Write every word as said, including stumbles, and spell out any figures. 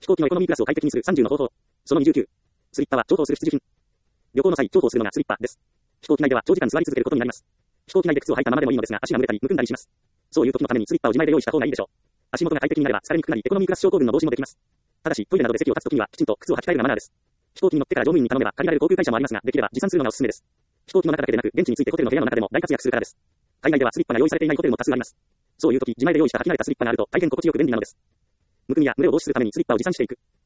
飛行機のエコノミークラスを快適にするさんじゅうの方法。そのにじゅうきゅう。スリッパは重宝する必需品。旅行の際、重宝するのがスリッパです。飛行機内では長時間座り続けることになります。飛行機内で靴を履いたままでもいいのですが、足が蒸れたり、むくんだりします。そういう時のためにスリッパを自前で用意した方がいいでしょう。足元が快適になれば疲れにくくなり、エコノミークラス症候群の防止もできます。ただし、トイレなどで席を立つ時には、きちんと靴を履き替えるがマナーです。飛行機に乗ってから乗務員に頼めば借りられる航空会社もありますが、できれば持参するのがおすすめです。飛行機の中だけでなく、現地についてホテルの部屋の中でも大活躍するからです。海外ではスリッパが用意されていないホテルも多数あります。そういう時、自前で用意した履き慣れたスリッパがあると大変心地よく便利なのです。むくみや蒸れを防止するためにスリッパを持参していく。